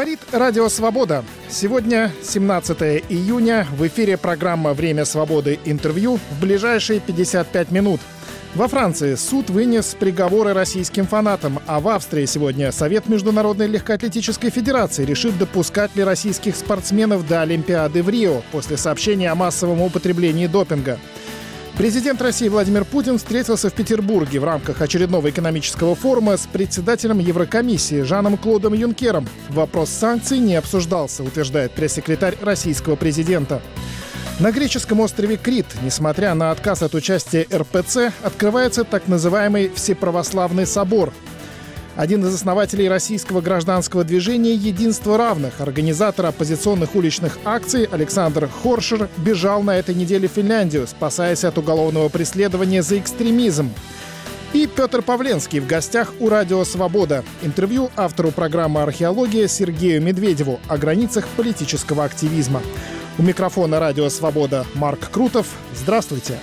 Говорит Радио Свобода. Сегодня 17 июня. В эфире программа «Время свободы. Интервью» в ближайшие 55 минут. Во Франции суд вынес приговоры российским фанатам, а в Австрии сегодня Совет Международной легкоатлетической федерации решит, допускать ли российских спортсменов до Олимпиады в Рио после сообщения о массовом употреблении допинга. Президент России Владимир Путин встретился в Петербурге в рамках очередного экономического форума с председателем Еврокомиссии Жаном-Клодом Юнкером. Вопрос санкций не обсуждался, утверждает пресс-секретарь российского президента. На греческом острове Крит, несмотря на отказ от участия РПЦ, открывается так называемый Всеправославный собор. Один из основателей российского гражданского движения «Единство равных», организатор оппозиционных уличных акций Александр Хоршер, бежал на этой неделе в Финляндию, спасаясь от уголовного преследования за экстремизм. И Петр Павленский в гостях у Радио Свобода. Интервью автору программы «Археология» Сергею Медведеву о границах политического активизма. У микрофона Радио Свобода Марк Крутов. Здравствуйте.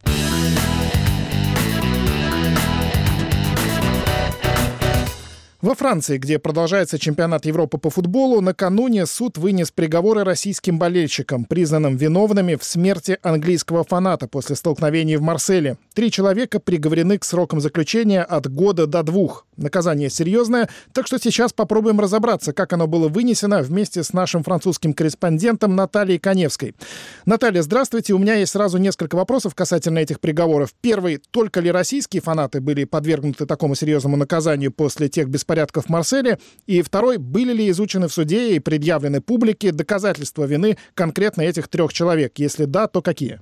Во Франции, где продолжается чемпионат Европы по футболу, накануне суд вынес приговоры российским болельщикам, признанным виновными в смерти английского фаната после столкновений в Марселе. 3 человека приговорены к срокам заключения от года до 2. Наказание серьезное, так что сейчас попробуем разобраться, как оно было вынесено, вместе с нашим французским корреспондентом Натальей Коневской. Наталья, здравствуйте. У меня есть сразу несколько вопросов касательно этих приговоров. Первый. Только ли российские фанаты были подвергнуты такому серьезному наказанию после тех беспорядков в Марселе? И второй. Были ли изучены в суде и предъявлены публике доказательства вины конкретно этих 3 человек? Если да, то какие?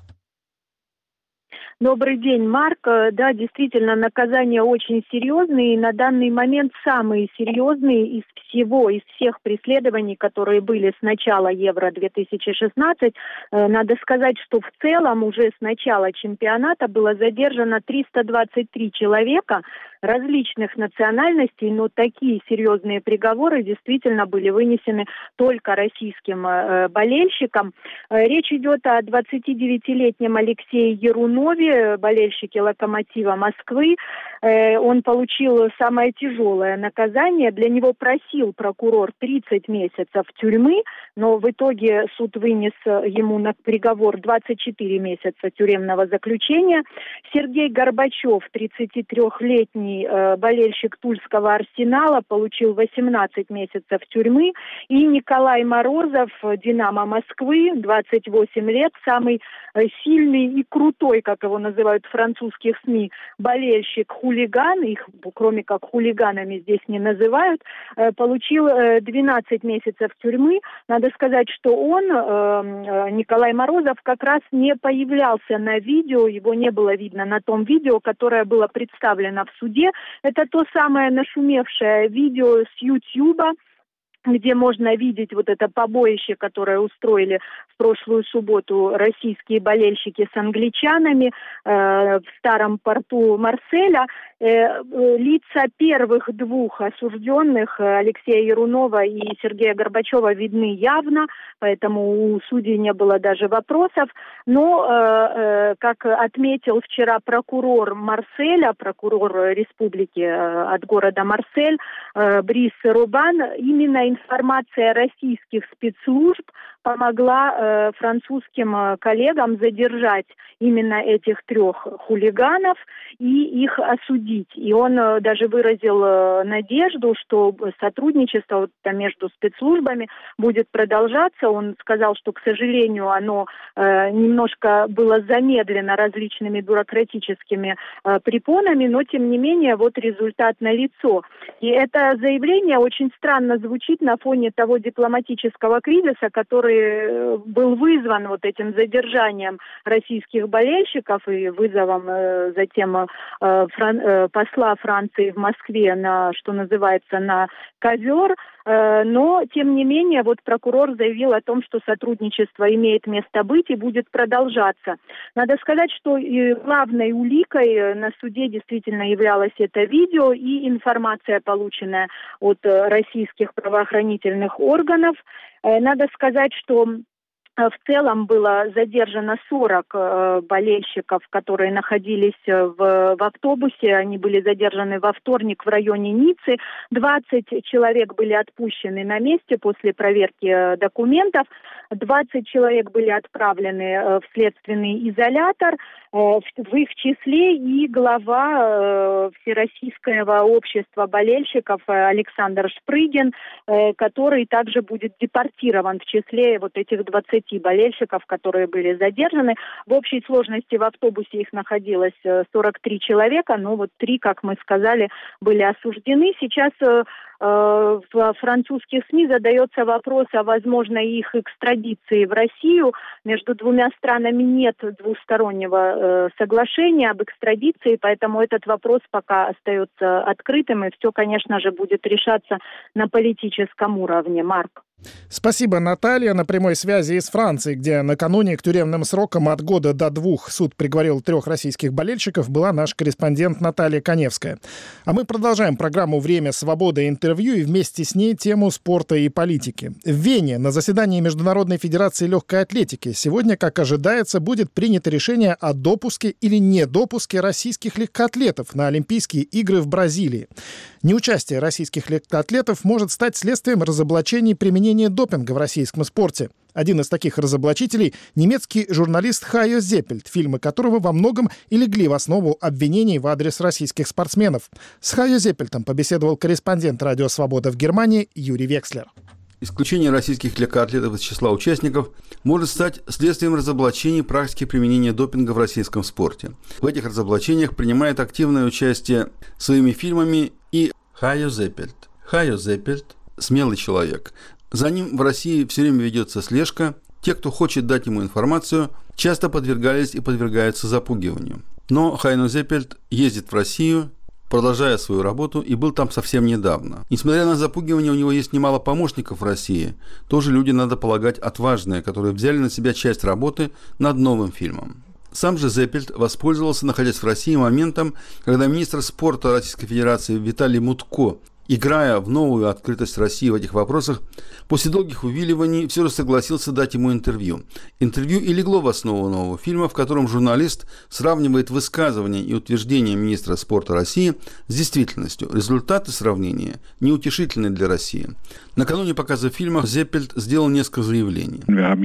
Добрый день, Марк. Да, действительно, наказания очень серьезные, и на данный момент самые серьезные из всех преследований, которые были с начала Евро-2016. Надо сказать, что в целом уже с начала чемпионата было задержано 323 человека различных национальностей, но такие серьезные приговоры действительно были вынесены только российским болельщикам. Речь идет о 29-летнем Алексее Ерунове, болельщике «Локомотива» Москвы. Он получил самое тяжелое наказание. Для него просил прокурор 30 месяцев тюрьмы, но в итоге суд вынес ему на приговор 24 месяца тюремного заключения. Сергей Горбачев, 33-летний болельщик Тульского «Арсенала», получил 18 месяцев тюрьмы. И Николай Морозов, «Динамо» Москвы, 28 лет, самый сильный и крутой, как его называют в французских СМИ, болельщик-хулиган, их кроме как хулиганами здесь не называют, получил 12 месяцев тюрьмы. Надо сказать, что он, Николай Морозов, как раз не появлялся на видео, его не было видно на том видео, которое было представлено в суде. Это то самое нашумевшее видео с Ютьюба, где можно видеть вот это побоище, которое устроили в прошлую субботу российские болельщики с англичанами в старом порту Марселя. Лица первых 2 осужденных, Алексея Ерунова и Сергея Горбачева, видны явно, поэтому у судей не было даже вопросов. Но, как отметил вчера прокурор Марселя, прокурор республики от города Марсель, Брис Рубан, именно информация российских спецслужб помогла французским коллегам задержать именно этих 3 хулиганов и их осудить. И он даже выразил надежду, что сотрудничество между спецслужбами будет продолжаться. Он сказал, что, к сожалению, оно немножко было замедлено различными бюрократическими препонами, но, тем не менее, вот результат налицо. И это заявление очень странно звучит на фоне того дипломатического кризиса, который был вызван вот этим задержанием российских болельщиков и вызовом затем посла Франции в Москве на, что называется, на ковер. Но, тем не менее, вот прокурор заявил о том, что сотрудничество имеет место быть и будет продолжаться. Надо сказать, что главной уликой на суде действительно являлось это видео и информация, полученная от российских правоохранительных органов. Надо сказать, что В целом было задержано 40 болельщиков, которые находились в автобусе. Они были задержаны во вторник в районе Ниццы. 20 человек были отпущены на месте после проверки документов. 20 человек были отправлены в следственный изолятор. В их числе и глава Всероссийского общества болельщиков Александр Шпрыгин, который также будет депортирован в числе вот этих 20 болельщиков, которые были задержаны. В общей сложности в автобусе их находилось 43 человека, но вот 3, как мы сказали, были осуждены. Сейчас в французских СМИ задается вопрос о возможной их экстрадиции в Россию. Между двумя странами нет двустороннего соглашения об экстрадиции, поэтому этот вопрос пока остается открытым, и все, конечно же, будет решаться на политическом уровне. Марк. Спасибо, Наталья. На прямой связи из Франции, где накануне к тюремным срокам от года до 2 суд приговорил 3 российских болельщиков, была наш корреспондент Наталья Коневская. А мы продолжаем программу «Время свободы» интервью и вместе с ней тему спорта и политики. В Вене на заседании Международной федерации легкой атлетики сегодня, как ожидается, будет принято решение о допуске или недопуске российских легкоатлетов на Олимпийские игры в Бразилии. Неучастие российских легкоатлетов может стать следствием разоблачений применения допинга в российском спорте. Один из таких разоблачителей – немецкий журналист Хайо Зеппельд, фильмы которого во многом и легли в основу обвинений в адрес российских спортсменов. С Хайо Зеппельдом побеседовал корреспондент «Радио Свобода» в Германии Юрий Векслер. Исключение российских легкоатлетов из числа участников может стать следствием разоблачений практики применения допинга в российском спорте. В этих разоблачениях принимает активное участие своими фильмами и Хайо Зеппельд. Хайо Зеппельд – смелый человек. За ним в России все время ведется слежка. Те, кто хочет дать ему информацию, часто подвергались и подвергаются запугиванию. Но Хайо Зеппельд ездит в Россию, продолжая свою работу, и был там совсем недавно. Несмотря на запугивание, у него есть немало помощников в России. Тоже люди, надо полагать, отважные, которые взяли на себя часть работы над новым фильмом. Сам же Зеппельд воспользовался, находясь в России, моментом, когда министр спорта Российской Федерации Виталий Мутко, играя в новую открытость России в этих вопросах, после долгих увиливаний все же согласился дать ему интервью. Интервью и легло в основу нового фильма, в котором журналист сравнивает высказывания и утверждения министра спорта России с действительностью. Результаты сравнения неутешительны для России. Накануне показа фильма Зеппельд сделал несколько заявлений.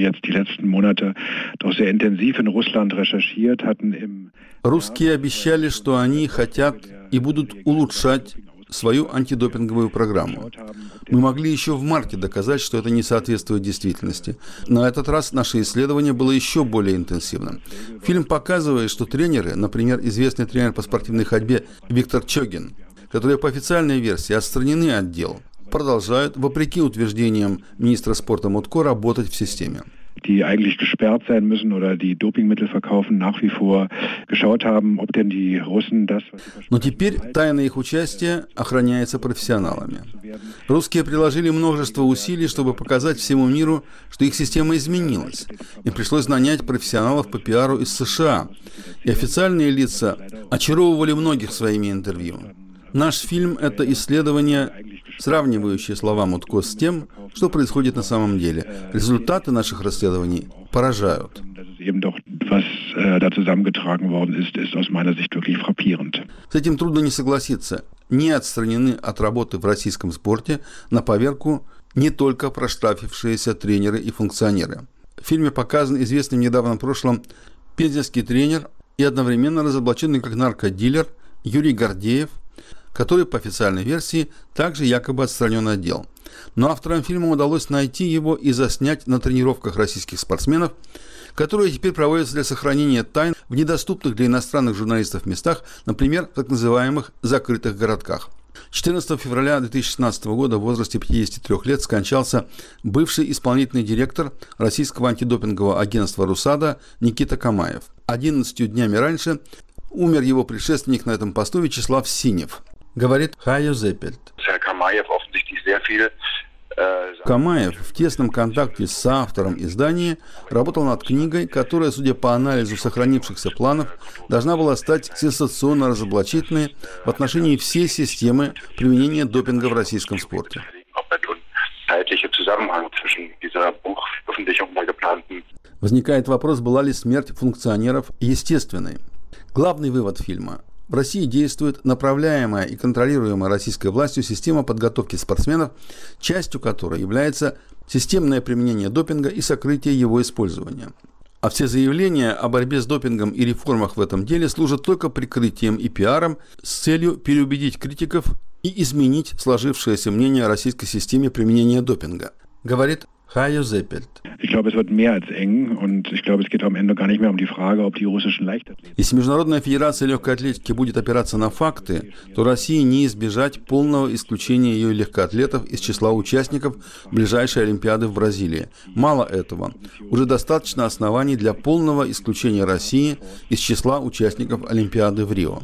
Русские обещали, что они хотят и будут улучшать свою антидопинговую программу. Мы могли еще в марте доказать, что это не соответствует действительности. На этот раз наше исследование было еще более интенсивным. Фильм показывает, что тренеры, например, известный тренер по спортивной ходьбе Виктор Чогин, которые по официальной версии отстранены от дел, продолжают, вопреки утверждениям министра спорта Мутко, работать в системе. Die eigentlich gesperrt sein müssen oder die Dopingmittel verkaufen, nach wie vor geschaut haben, ob denn die Russen das... Но теперь тайна их участия охраняется профессионалами. Русские приложили множество усилий, чтобы показать всему миру, что их система изменилась. Им пришлось нанять профессионалов по пиару из США. И официальные лица очаровывали многих своими интервью. Наш фильм – это исследование, сравнивающее слова Мутко с тем, что происходит на самом деле. Результаты наших расследований поражают. С этим трудно не согласиться. Не отстранены от работы в российском спорте на поверку не только проштрафившиеся тренеры и функционеры. В фильме показан известный в недавнем прошлом пензенский тренер и одновременно разоблаченный как наркодилер Юрий Гордеев, который, по официальной версии, также якобы отстранен от дел. Но авторам фильма удалось найти его и заснять на тренировках российских спортсменов, которые теперь проводятся для сохранения тайн в недоступных для иностранных журналистов местах, например, в так называемых закрытых городках. 14 февраля 2016 года в возрасте 53 лет скончался бывший исполнительный директор российского антидопингового агентства «Русада» Никита Камаев. 11 днями раньше умер его предшественник на этом посту Вячеслав Синев. Говорит Хайо Зеппельд. Камаев в тесном контакте с соавтором издания работал над книгой, которая, судя по анализу сохранившихся планов, должна была стать сенсационно разоблачительной в отношении всей системы применения допинга в российском спорте. zeitliche Zusammenhang zwischen dieser Buchveröffentlichung und der geplanten. Возникает вопрос, была ли смерть функционеров естественной. Главный вывод фильма. В России действует направляемая и контролируемая российской властью система подготовки спортсменов, частью которой является системное применение допинга и сокрытие его использования. А все заявления о борьбе с допингом и реформах в этом деле служат только прикрытием и пиаром с целью переубедить критиков и изменить сложившееся мнение о российской системе применения допинга, говорит Хайо Зеппельт. Ich glaube, es wird mehr als eng und ich glaube, es geht am Ende gar nicht mehr um die Frage, ob die russischen Leichtathleten. Если Международная федерация легкой атлетики будет опираться на факты, то России не избежать полного исключения ее легкоатлетов из числа участников ближайшей Олимпиады в Бразилии. Мало этого, уже достаточно оснований для полного исключения России из числа участников Олимпиады в Рио.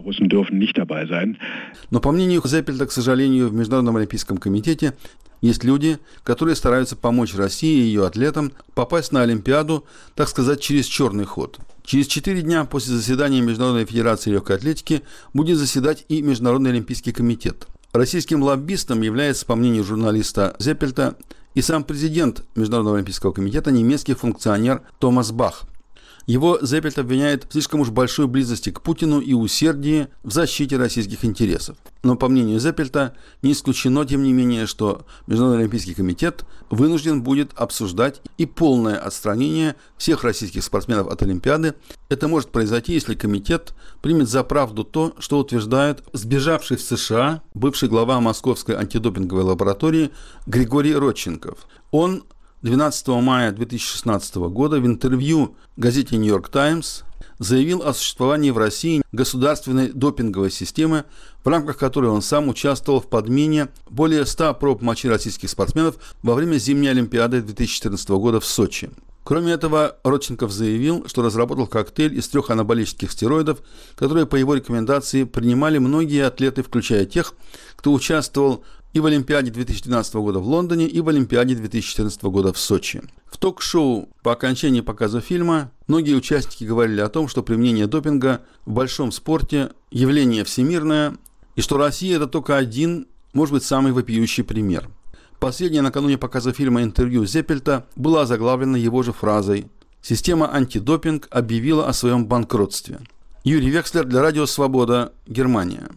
Но по мнению Зеппельта, к сожалению, в Международном олимпийском комитете есть люди, которые стараются помочь России и ее атлетам попасть на Олимпиаду, так сказать, через черный ход. Через 4 дня после заседания Международной федерации легкой атлетики будет заседать и Международный олимпийский комитет. Российским лоббистом является, по мнению журналиста Зеппельта, и сам президент Международного олимпийского комитета, немецкий функционер Томас Бах. Его Зеппельт обвиняет в слишком уж большой близости к Путину и усердии в защите российских интересов. Но, по мнению Зеппельта, не исключено, тем не менее, что Международный олимпийский комитет вынужден будет обсуждать и полное отстранение всех российских спортсменов от Олимпиады. Это может произойти, если комитет примет за правду то, что утверждает сбежавший в США бывший глава Московской антидопинговой лаборатории Григорий Родченков. Он 12 мая 2016 года в интервью газете «Нью-Йорк Таймс» заявил о существовании в России государственной допинговой системы, в рамках которой он сам участвовал в подмене более 100 проб мочи российских спортсменов во время зимней Олимпиады 2014 года в Сочи. Кроме этого, Родченков заявил, что разработал коктейль из 3 анаболических стероидов, которые по его рекомендации принимали многие атлеты, включая тех, кто участвовал и в Олимпиаде 2012 года в Лондоне, и в Олимпиаде 2014 года в Сочи. В ток-шоу по окончании показа фильма многие участники говорили о том, что применение допинга в большом спорте – явление всемирное, и что Россия – это только один, может быть, самый вопиющий пример. Последнее накануне показа фильма интервью Зеппельта было озаглавлено его же фразой «Система антидопинг объявила о своем банкротстве». Юрий Векслер для Радио Свобода, Германия.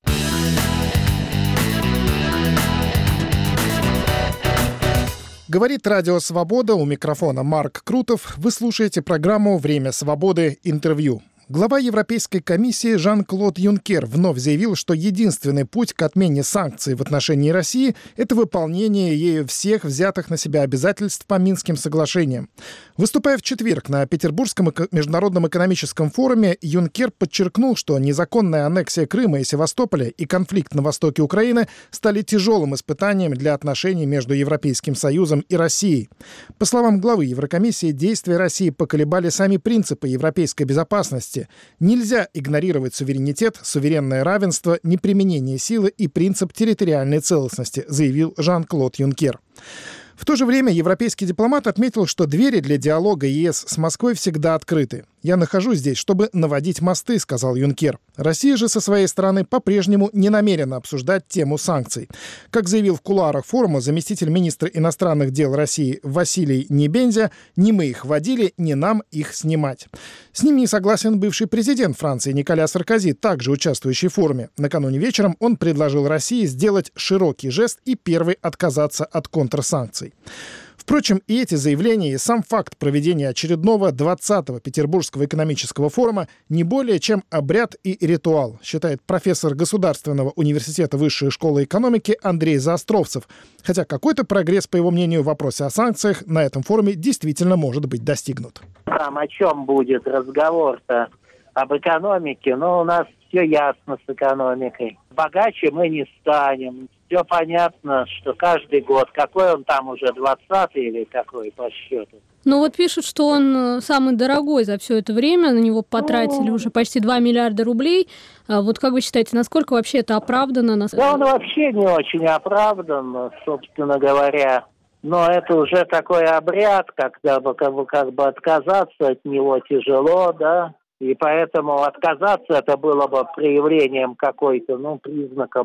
Говорит Радио Свобода, у микрофона Марк Крутов. Вы слушаете программу «Время свободы. Интервью». Глава Европейской комиссии Жан-Клод Юнкер вновь заявил, что единственный путь к отмене санкций в отношении России – это выполнение ею всех взятых на себя обязательств по Минским соглашениям. Выступая в четверг на Петербургском международном экономическом форуме, Юнкер подчеркнул, что незаконная аннексия Крыма и Севастополя и конфликт на востоке Украины стали тяжелым испытанием для отношений между Европейским Союзом и Россией. По словам главы Еврокомиссии, действия России поколебали сами принципы европейской безопасности. Нельзя игнорировать суверенитет, суверенное равенство, неприменение силы и принцип территориальной целостности, заявил Жан-Клод Юнкер. В то же время европейский дипломат отметил, что двери для диалога ЕС с Москвой всегда открыты. «Я нахожусь здесь, чтобы наводить мосты», — сказал Юнкер. Россия же со своей стороны по-прежнему не намерена обсуждать тему санкций. Как заявил в кулуарах форума заместитель министра иностранных дел России Василий Небензя, «не мы их вводили, не нам их снимать». С ним не согласен бывший президент Франции Николя Саркози, также участвующий в форуме. Накануне вечером он предложил России сделать широкий жест и первый отказаться от контрсанкций. Впрочем, и эти заявления, и сам факт проведения очередного 20-го Петербургского экономического форума не более чем обряд и ритуал, считает профессор Государственного университета Высшей школы экономики Андрей Заостровцев. Хотя какой-то прогресс, по его мнению, в вопросе о санкциях на этом форуме действительно может быть достигнут. Там о чем будет разговор-то? Об экономике? Ну, у нас все ясно с экономикой. Богаче мы не станем. Все понятно, что каждый год, какой он там уже, 20-й или какой по счету? Ну вот пишут, что он самый дорогой за все это время, на него потратили уже почти 2 миллиарда рублей. Вот как вы считаете, насколько вообще это оправдано? Да он вообще не очень оправдан, собственно говоря. Но это уже такой обряд, когда как бы отказаться от него тяжело, да. И поэтому отказаться это было бы проявлением какой-то, признаком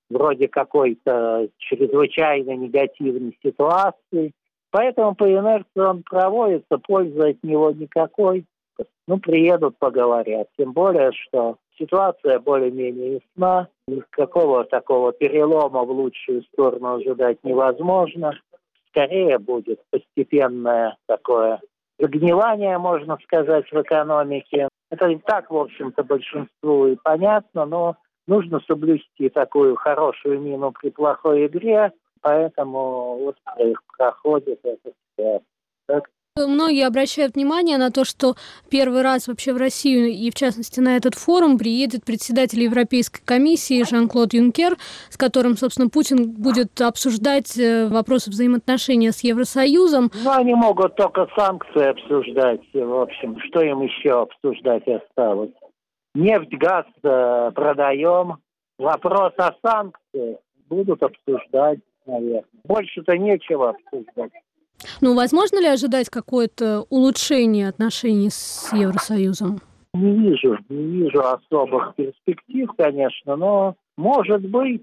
вроде какой-то чрезвычайно негативной ситуации. Поэтому по инерции он проводится, пользы от него никакой. Приедут, поговорят. Тем более, что ситуация более-менее ясна. Никакого такого перелома в лучшую сторону ожидать невозможно. Скорее будет постепенное такое загнивание, можно сказать, в экономике. Это и так, в общем-то, большинству и понятно, но нужно соблюсти такую хорошую мину при плохой игре, поэтому проходит это все. Многие обращают внимание на то, что первый раз вообще в Россию и, в частности, на этот форум приедет председатель Европейской комиссии Жан-Клод Юнкер, с которым, собственно, Путин будет обсуждать вопросы взаимоотношения с Евросоюзом. Они могут только санкции обсуждать, в общем. Что им еще обсуждать осталось? Нефть, газ продаем. Вопрос о санкциях будут обсуждать, наверное. Больше-то нечего обсуждать. Возможно ли ожидать какое-то улучшение отношений с Евросоюзом? Не вижу особых перспектив, конечно, но может быть,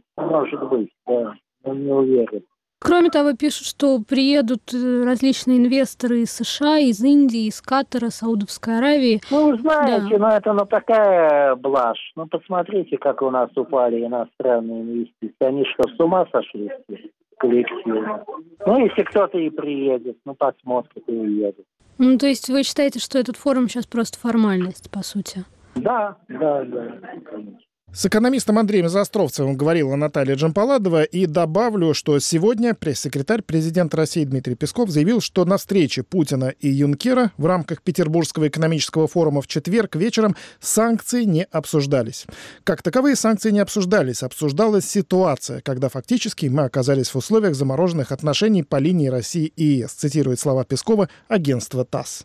да, но не уверен. Кроме того, пишут, что приедут различные инвесторы из США, из Индии, из Катара, Саудовской Аравии. Вы знаете, это такая блажь. Посмотрите, как у нас упали иностранные инвестиции. Они что, с ума сошли коллективно? Если кто-то и приедет, посмотрит и уедет. То есть вы считаете, что этот форум сейчас просто формальность, по сути? Да, конечно. С экономистом Андреем Заостровцевым говорила Наталья Джампаладова. И добавлю, что сегодня пресс-секретарь президента России Дмитрий Песков заявил, что на встрече Путина и Юнкера в рамках Петербургского экономического форума в четверг вечером санкции не обсуждались. Как таковые санкции не обсуждались. Обсуждалась ситуация, когда фактически мы оказались в условиях замороженных отношений по линии России и ЕС, цитирует слова Пескова агентство ТАСС.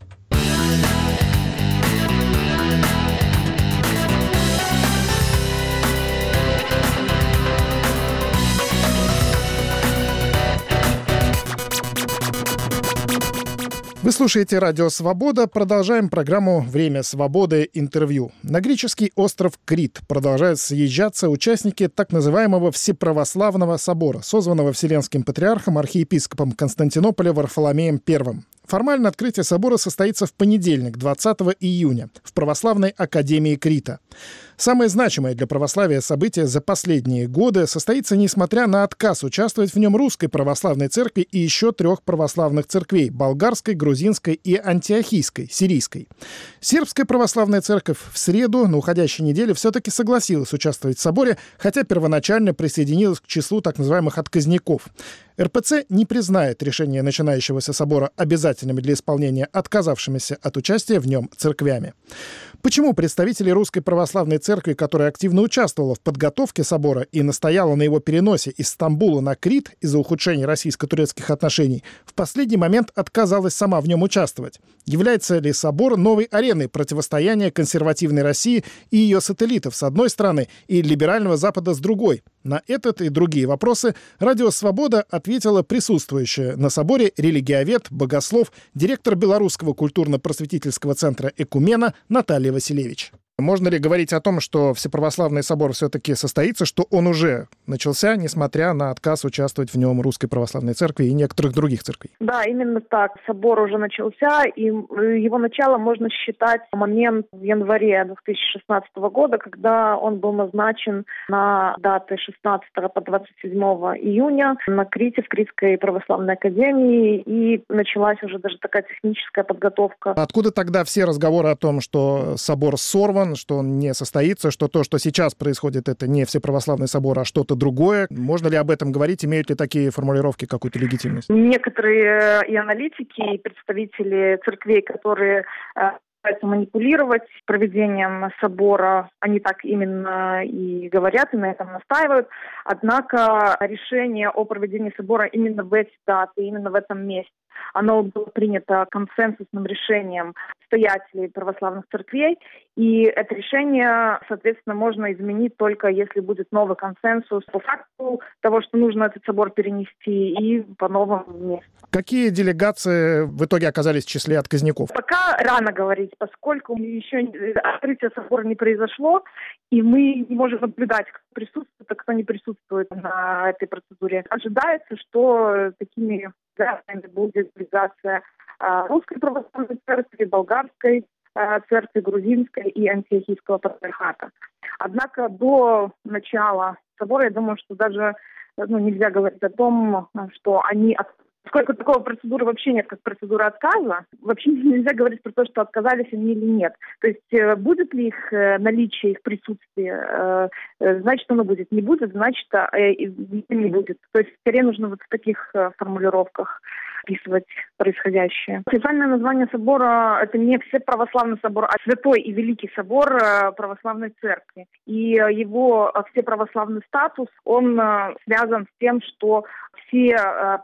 Вы слушаете «Радио Свобода». Продолжаем программу «Время свободы. Интервью». На греческий остров Крит продолжают съезжаться участники так называемого Всеправославного собора, созванного Вселенским патриархом архиепископом Константинополя Варфоломеем I. Формально открытие собора состоится в понедельник, 20 июня, в Православной академии Крита. Самое значимое для православия событие за последние годы состоится несмотря на отказ участвовать в нем Русской Православной Церкви и еще 3 православных церквей – Болгарской, Грузинской и Антиохийской, Сирийской. Сербская Православная Церковь в среду на уходящей неделе все-таки согласилась участвовать в соборе, хотя первоначально присоединилась к числу так называемых отказников. РПЦ не признает решение начинающегося собора обязательными для исполнения отказавшимися от участия в нем церквями. Почему представители Русской Православной Церкви, которая активно участвовала в подготовке собора и настояла на его переносе из Стамбула на Крит из-за ухудшения российско-турецких отношений, в последний момент отказалась сама в нем участвовать? Является ли собор новой ареной противостояния консервативной России и ее сателлитов с одной стороны и либерального Запада с другой? На этот и другие вопросы «Радио Свобода» ответила присутствующая на соборе религиовед, богослов, директор Белорусского культурно-просветительского центра «Экумена» Наталья Василевич. Можно ли говорить о том, что Всеправославный собор все-таки состоится, что он уже начался, несмотря на отказ участвовать в нем Русской Православной Церкви и некоторых других церквей? Да, именно так. Собор уже начался, и его начало можно считать в момент в январе 2016 года, когда он был назначен на даты 16 по 27 июня на Крите, в Критской Православной Академии, и началась уже даже такая техническая подготовка. Откуда тогда все разговоры о том, что собор сорван, что он не состоится, что то, что сейчас происходит, это не Всеправославный собор, а что-то другое? Можно ли об этом говорить? Имеют ли такие формулировки какую-то легитимность? Некоторые и аналитики, и представители церквей, которые пытаются манипулировать проведением собора, они так именно и говорят, и на этом настаивают. Однако решение о проведении собора именно в эти даты, именно в этом месяце Оно было принято консенсусным решением настоятелей православных церквей, и это решение, соответственно, можно изменить только если будет новый консенсус по факту того, что нужно этот собор перенести, и по новому месту. Какие делегации в итоге оказались в числе отказников? Пока рано говорить, поскольку еще открытие собора не произошло, и мы не можем наблюдать, кто присутствует, а кто не присутствует на этой процедуре. Ожидается, что такими делегациями будет делегация Русской православной церкви, Болгарской церкви, Грузинской и Антиохийского патриархата. Однако до начала собора, я думаю, что даже нельзя говорить о том, что они... Поскольку такой процедуры вообще нет, как процедура отказа, вообще нельзя говорить про то, что отказались они или нет. То есть будет ли их наличие, их присутствие, значит, оно будет. Не будет, значит, не будет. То есть скорее нужно вот в таких формулировках описывать происходящее. Официальное название собора – это не Всеправославный собор, а Святой и Великий собор Православной Церкви. И его всеправославный статус, он связан с тем, что все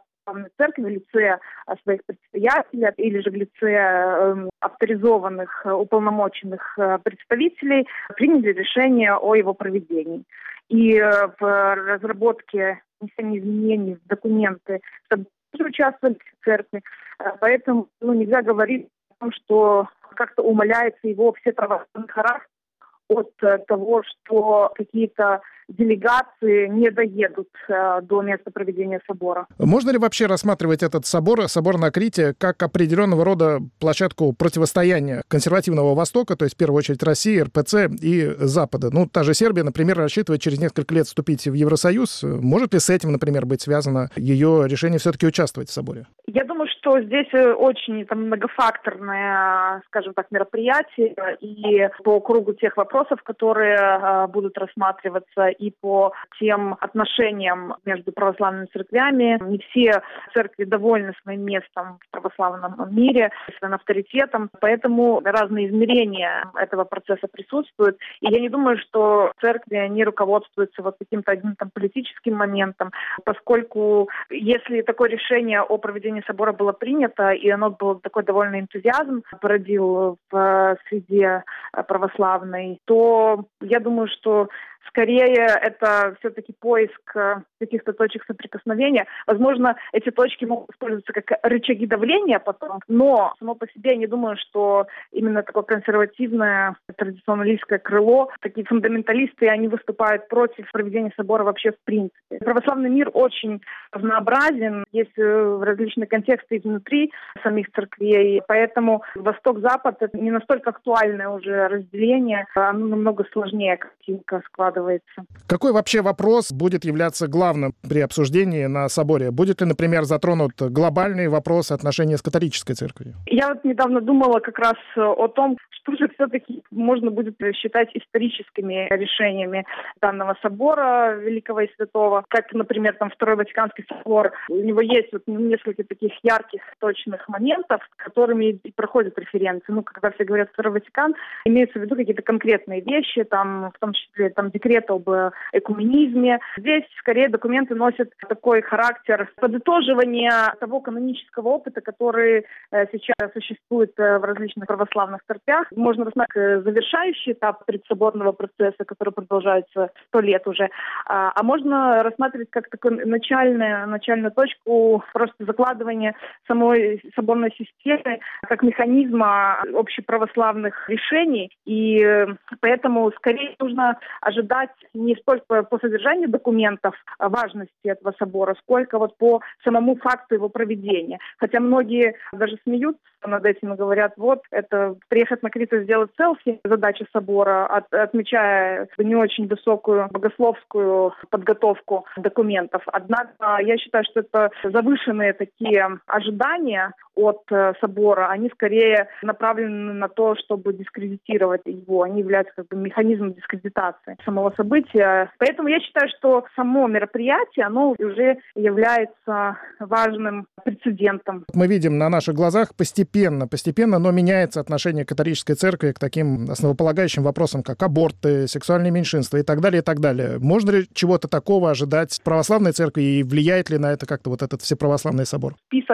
церкви в лице своих предстоятелей или же в лице авторизованных, уполномоченных представителей приняли решение о его проведении. И в разработке внесения изменений в документы участвовали в церкви. Поэтому нельзя говорить о том, что как-то умаляется его всеправославный характер от того, что какие-то делегации не доедут до места проведения собора. Можно ли вообще рассматривать этот собор на Крите, как определенного рода площадку противостояния консервативного Востока, то есть в первую очередь России, РПЦ и Запада? Та же Сербия, например, рассчитывает через несколько лет вступить в Евросоюз. Может ли с этим, например, быть связано ее решение все-таки участвовать в соборе? Я думаю, что здесь очень многофакторное, скажем так, мероприятие, и по кругу тех вопросов, которые будут рассматриваться, и по тем отношениям между православными церквями. Не все церкви довольны своим местом в православном мире, своим авторитетом, поэтому разные измерения этого процесса присутствуют. И я не думаю, что церкви не руководствуются каким-то одним политическим моментом, поскольку если такое решение о проведении собора было принято, и оно было такой довольно энтузиазм породил в среде православной, то я думаю, что скорее это все-таки поиск каких-то точек соприкосновения. Возможно, эти точки могут использоваться как рычаги давления потом, но само по себе я не думаю, что именно такое консервативное традиционалистское крыло, такие фундаменталисты, они выступают против проведения собора вообще в принципе. Православный мир очень разнообразен, есть различные контексты и внутри самих церквей, поэтому Восток-Запад — это не настолько актуальное уже разделение, оно намного сложнее картинка складывается. Какой вообще вопрос будет являться главным при обсуждении на соборе? Будет ли, например, затронут глобальный вопрос отношений с католической церковью? Я недавно думала как раз о том, что же все-таки можно будет считать историческими решениями данного собора Великого и Святого. Как, например, Второй Ватиканский собор. У него есть несколько таких ярких, точных моментов, которыми и проходят референции. Когда все говорят Второй Ватикан, имеются в виду какие-то конкретные вещи, в том числе декрет об экуменизме. Здесь, скорее, документы носят такой характер подытоживания того канонического опыта, который сейчас существует в различных православных церквях. Можно рассматривать завершающий этап предсоборного процесса, который продолжается 100 лет уже. А можно рассматривать как такую начальную точку просто закладывания самой соборной системы как механизма общеправославных решений. И поэтому скорее нужно ожидать не столько по содержанию документов важности этого собора, сколько по самому факту его проведения. Хотя многие даже смеются над этим и говорят, это приехать на Крит и сделать селфи, задача собора, отмечая не очень высокую богословскую подготовку документов. Однако я считаю, что это завышенные такие ожидания от собора, они скорее направлены на то, чтобы дискредитировать его. Они являются механизмом дискредитации самого события. Поэтому я считаю, что само мероприятие, оно уже является важным прецедентом. Мы видим на наших глазах постепенно, но меняется отношение католической церкви к таким основополагающим вопросам, как аборты, сексуальные меньшинства и так далее, и так далее. Можно ли чего-то такого ожидать в православной церкви и влияет ли на это как-то этот всеправославный собор? Список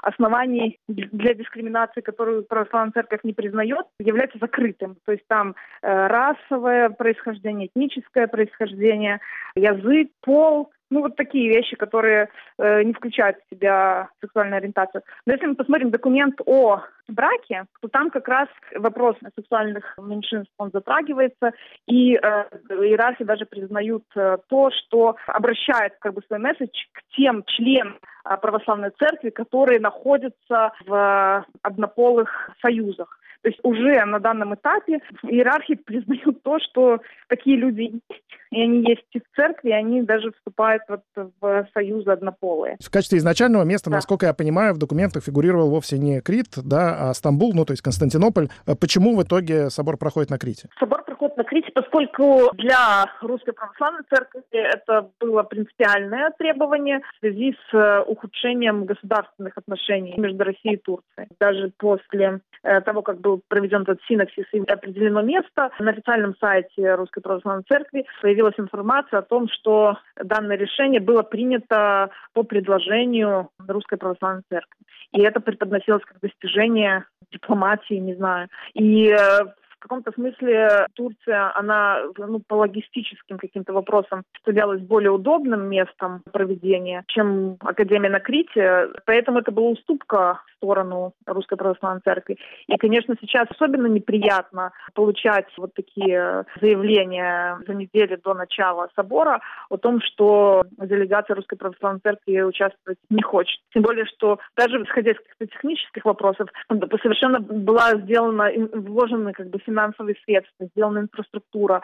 оснований для дискриминации, которую православная церковь не признает, является закрытым. То есть там расовое происхождение, этническое происхождение, язык, пол. Вот такие вещи, которые не включают в себя сексуальную ориентацию. Но если мы посмотрим документ о браке, то там как раз вопрос сексуальных меньшинств, он затрагивается, и иерархи даже признают то, что обращает свой месседж к тем членам православной церкви, которые находятся в однополых союзах. То есть уже на данном этапе иерархи признают то, что такие люди есть, и они есть и в церкви, и они даже вступают в союзы однополые. В качестве изначального места, насколько я понимаю, в документах фигурировал вовсе не Крит, а Стамбул, то есть Константинополь. Почему в итоге собор проходит на Крите? Собор проходит на Крите, поскольку для Русской Православной Церкви это было принципиальное требование в связи с ухудшением государственных отношений между Россией и Турцией. Даже после того, как был проведен этот синоксис и определено место, на официальном сайте Русской Православной Церкви появилась информация о том, что данное решение было принято по предложению Русской Православной Церкви. И это преподносилось как достижение дипломатии, не знаю. И в каком-то смысле Турция, она по логистическим каким-то вопросам являлась более удобным местом проведения, чем Академия на Крите. Поэтому это была уступка в сторону Русской Православной Церкви. И, конечно, сейчас особенно неприятно получать такие заявления за неделю до начала собора о том, что делегация Русской Православной Церкви участвовать не хочет. Тем более, что даже исходя из каких-то технических вопросов, совершенно была вложены финансовые средства, сделана инфраструктура,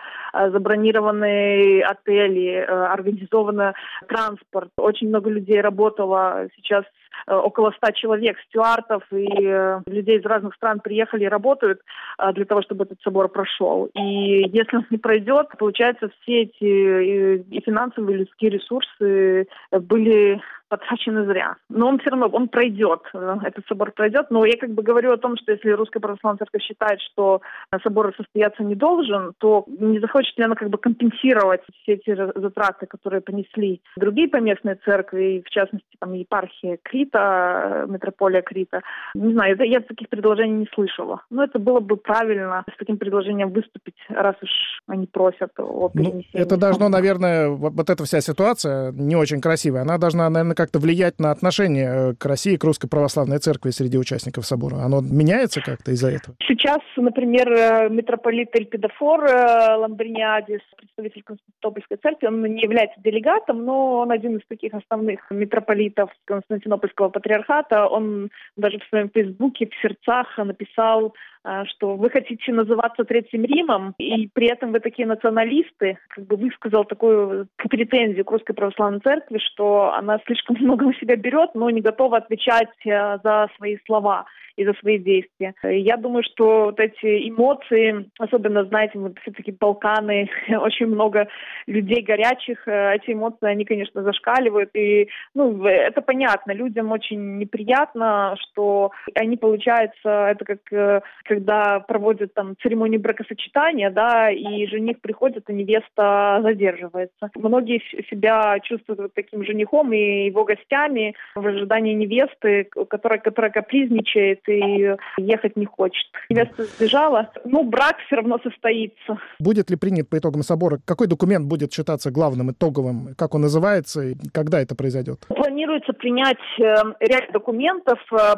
забронированы отели, организован транспорт. Очень много людей работало. Сейчас около 100 человек, стюардов и людей из разных стран приехали и работают для того, чтобы этот собор прошел. И если он не пройдет, получается, все эти и финансовые, и людские ресурсы были потрачены зря. Но он все равно, он пройдет, этот собор пройдет. Но я говорю о том, что если Русская Православная Церковь считает, что собор состояться не должен, то не захочет ли она компенсировать все эти затраты, которые понесли другие поместные церкви, в частности, епархия Крита, митрополия Крита. Не знаю, я таких предложений не слышала. Но это было бы правильно с таким предложением выступить, раз уж они просят о перенесении. Это должно, наверное, эта вся ситуация не очень красивая. Она должна, наверное, как-то влиять на отношение к России, к Русской Православной Церкви среди участников собора. Оно меняется как-то из-за этого? Сейчас, например, митрополит Эльпидофор Ламбриниадис, представитель Константинопольской церкви, он не является делегатом, но он один из таких основных митрополитов Константинопольского патриархата. Он даже в своем фейсбуке в сердцах написал, что вы хотите называться Третьим Римом, и при этом вы такие националисты, высказал такую претензию к Русской Православной Церкви, что она слишком много на себя берет, но не готова отвечать за свои слова и за свои действия. Я думаю, что эти эмоции, особенно, знаете, все-таки Балканы, очень много людей горячих, эти эмоции, они, конечно, зашкаливают, и, это понятно, людям очень неприятно, что они, получается, это как когда проводят церемонию бракосочетания, и жених приходит, а невеста задерживается. Многие себя чувствуют таким женихом и его гостями в ожидании невесты, которая капризничает и ехать не хочет. Невеста сбежала, брак все равно состоится. Будет ли принят по итогам собора? Какой документ будет считаться главным, итоговым? Как он называется и когда это произойдет? Планируется принять ряд документов,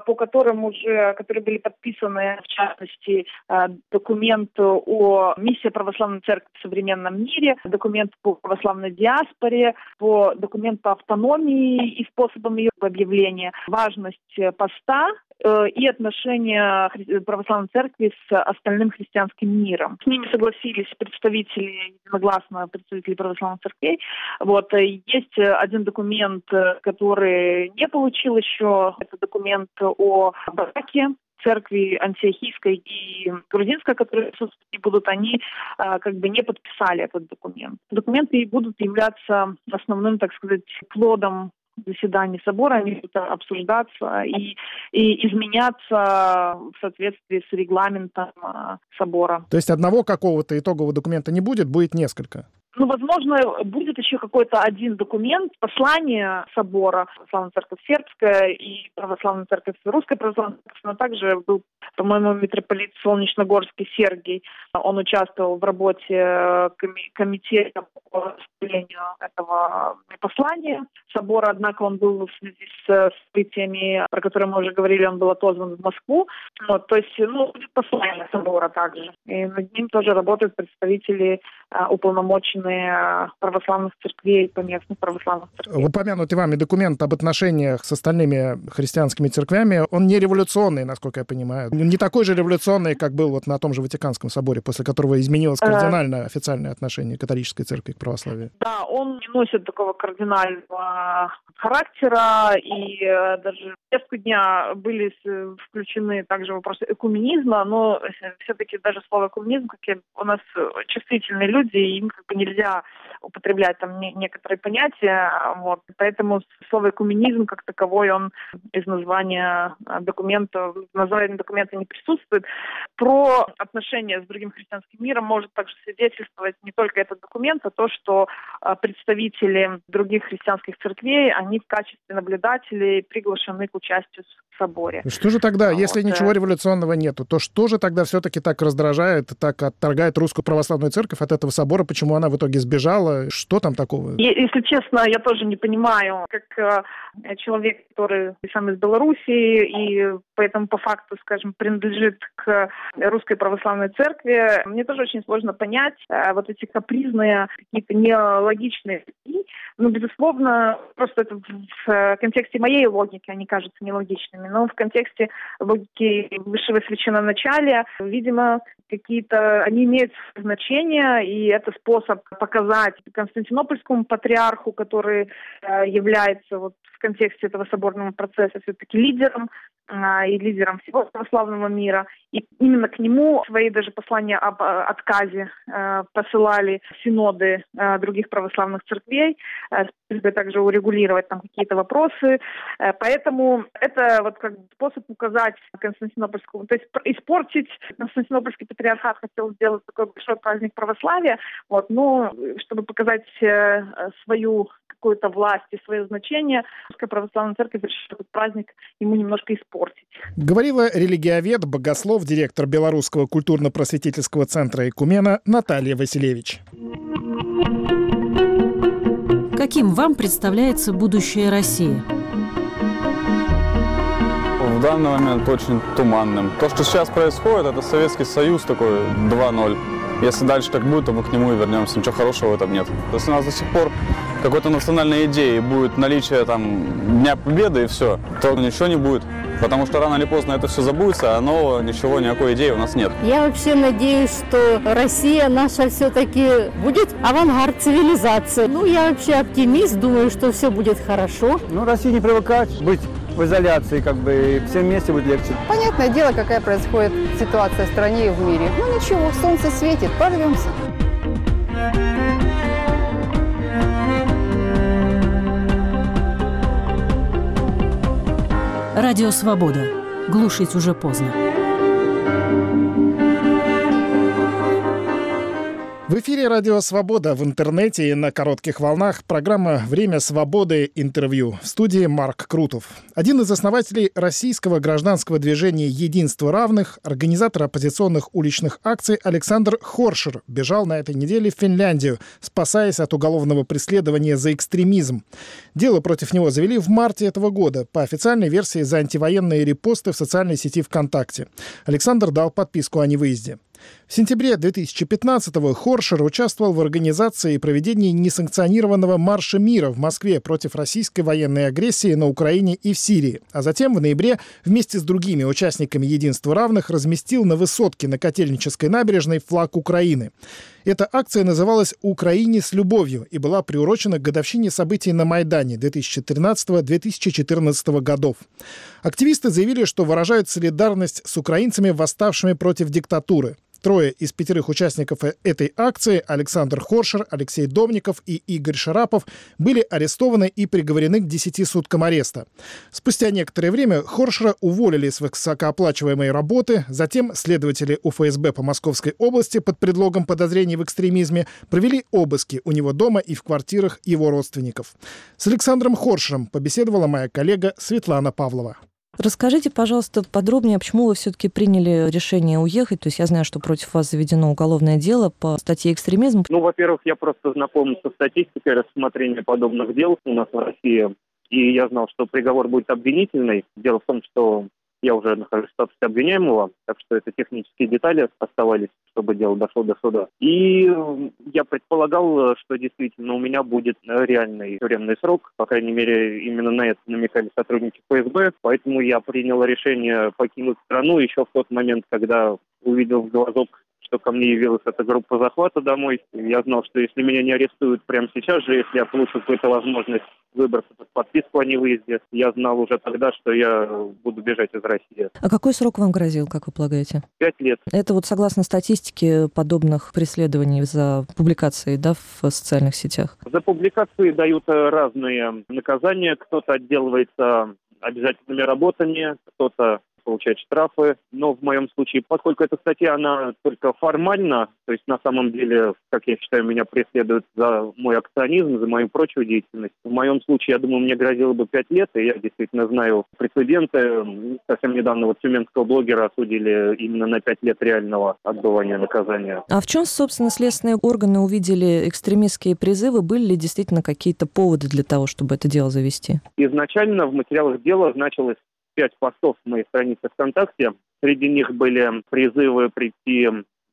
которые были подписаны, в частности, документ о миссии Православной Церкви в современном мире, документ по православной диаспоре, по документу автономии и способам ее объявления, важность поста и отношения Православной Церкви с остальным христианским миром. С ними согласились единогласно представители православных церквей. Есть один документ, который не получил еще, это документ о браке церкви антиохийской и грузинской, которые присутствовать будут, они не подписали этот документ. Документы будут являться основным, плодом заседаний собора, они будут обсуждаться и изменяться в соответствии с регламентом собора. То есть одного какого-то итогового документа не будет, будет несколько? Возможно, будет еще какой-то один документ, послание собора Православная Церковь Сербская и Православная Церковь Русская Православная Церковь, но также был, по-моему, митрополит Солнечногорский Сергий. Он участвовал в работе комитета по составлению этого послания собора, однако он был в связи с событиями, про которые мы уже говорили, он был отозван в Москву. То есть, будет послание собора также. И над ним тоже работают представители уполномоченные православных церквей, поместных православных церквей. Упомянутый вами документ об отношениях с остальными христианскими церквями, он не революционный, насколько я понимаю. Не такой же революционный, как был на том же Ватиканском соборе, после которого изменилось кардинально официальное отношение католической церкви к православию. Да, он не носит такого кардинального характера, и даже в повестку дня были включены также вопросы экуменизма, но все-таки даже слово экуменизм, у нас чувствительные люди, им нельзя употреблять там некоторые понятия, поэтому слово экуменизм как таковой, он из названия документа, название документа не присутствует. Про отношения с другим христианским миром может также свидетельствовать не только этот документ, а то, что представители других христианских церквей, они в качестве наблюдателей приглашены к участию в соборе. Что же тогда, если ничего революционного нету, то что же тогда все-таки так раздражает, так отторгает Русскую Православную Церковь от этого собора, почему она в итоге сбежала, что там такого? Если честно, я тоже не понимаю, как человек, который сам из Белоруссии и поэтому по факту, скажем, принадлежит к Русской Православной Церкви, мне тоже очень сложно понять вот эти капризные, какие-то нелогичные. Безусловно, просто это в контексте моей логики они кажутся нелогичными, но в контексте логики высшего священноначалия, видимо, какие-то, они имеют значение, и это способ показать Константинопольскому патриарху, который является в контексте этого соборного процесса все-таки лидером и лидером всего православного мира. И именно к нему свои даже послания об отказе посылали синоды других православных церквей, с просьбой также урегулировать там какие-то вопросы. Поэтому это как способ указать Константинопольскому, то есть испортить Константинопольский патриархат хотел сделать такой большой праздник православия, но чтобы показать свою какую-то власть и свое значение, Русская Православная Церковь решила этот праздник ему немножко испортить. Говорила религиовед, богослов, директор Белорусского культурно-просветительского центра «Экумена» Наталья Василевич. Каким вам представляется будущее России? В данный момент очень туманным. То, что сейчас происходит, это Советский Союз такой 2.0. Если дальше так будет, то мы к нему и вернемся. Ничего хорошего в этом нет. Если у нас до сих пор какой-то национальной идеи будет наличие Дня Победы и все, то ничего не будет. Потому что рано или поздно это все забудется, а нового никакой идеи у нас нет. Я вообще надеюсь, что Россия наша все-таки будет авангард цивилизации. Я вообще оптимист, думаю, что все будет хорошо. России не привыкать быть в изоляции, и всем вместе будет легче. Понятное дело, какая происходит ситуация в стране и в мире. Ничего, солнце светит, прорвемся. Радио «Свобода». Глушить уже поздно. В эфире «Радио Свобода» в интернете и на коротких волнах программа «Время свободы. Интервью». В студии Марк Крутов. Один из основателей российского гражданского движения «Единство равных», организатор оппозиционных уличных акций Александр Хоршер бежал на этой неделе в Финляндию, спасаясь от уголовного преследования за экстремизм. Дело против него завели в марте этого года, по официальной версии за антивоенные репосты в социальной сети ВКонтакте. Александр дал подписку о невыезде. В сентябре 2015-го Хоршер участвовал в организации и проведении несанкционированного марша мира в Москве против российской военной агрессии на Украине и в Сирии. А затем в ноябре вместе с другими участниками «Единства равных» разместил на высотке на Котельнической набережной флаг Украины. Эта акция называлась «Украине с любовью» и была приурочена к годовщине событий на Майдане 2013-2014 годов. Активисты заявили, что выражают солидарность с украинцами, восставшими против диктатуры. Трое из 5 участников этой акции, Александр Хоршер, Алексей Домников и Игорь Шарапов, были арестованы и приговорены к 10 суткам ареста. Спустя некоторое время Хоршера уволили с высокооплачиваемой работы, затем следователи УФСБ по Московской области под предлогом подозрений в экстремизме провели обыски у него дома и в квартирах его родственников. С Александром Хоршером побеседовала моя коллега Светлана Павлова. Расскажите, пожалуйста, подробнее, почему вы все-таки приняли решение уехать? То есть я знаю, что против вас заведено уголовное дело по статье «Экстремизм». Во-первых, я просто знаком со статистикой рассмотрения подобных дел у нас в России. И я знал, что приговор будет обвинительный. Дело в том, что я уже нахожусь в статусе обвиняемого, так что это технические детали оставались, чтобы дело дошло до суда. И я предполагал, что действительно у меня будет реальный тюремный срок. По крайней мере, именно на это намекали сотрудники ФСБ. Поэтому я принял решение покинуть страну еще в тот момент, когда увидел в глазок, что ко мне явилась эта группа захвата домой. Я знал, что если меня не арестуют прямо сейчас же, если я получу какую-то возможность выбраться под подписку о невыезде, я знал уже тогда, что я буду бежать из России. А какой срок вам грозил, как вы полагаете? 5 лет. Это вот согласно статистике подобных преследований за публикации, да, в социальных сетях? За публикации дают разные наказания. Кто-то отделывается обязательными работами, кто-то получать штрафы. Но в моем случае, поскольку эта статья, она только формально, то есть на самом деле, как я считаю, меня преследуют за мой акционизм, за мою прочую деятельность. В моем случае, я думаю, мне грозило бы 5 лет, и я действительно знаю прецеденты. Совсем недавно вот тюменского блогера осудили именно на 5 лет реального отбывания наказания. А в чем, собственно, следственные органы увидели экстремистские призывы? Были ли действительно какие-то поводы для того, чтобы это дело завести? Изначально в материалах дела значилось 5 постов в моей странице ВКонтакте. Среди них были призывы прийти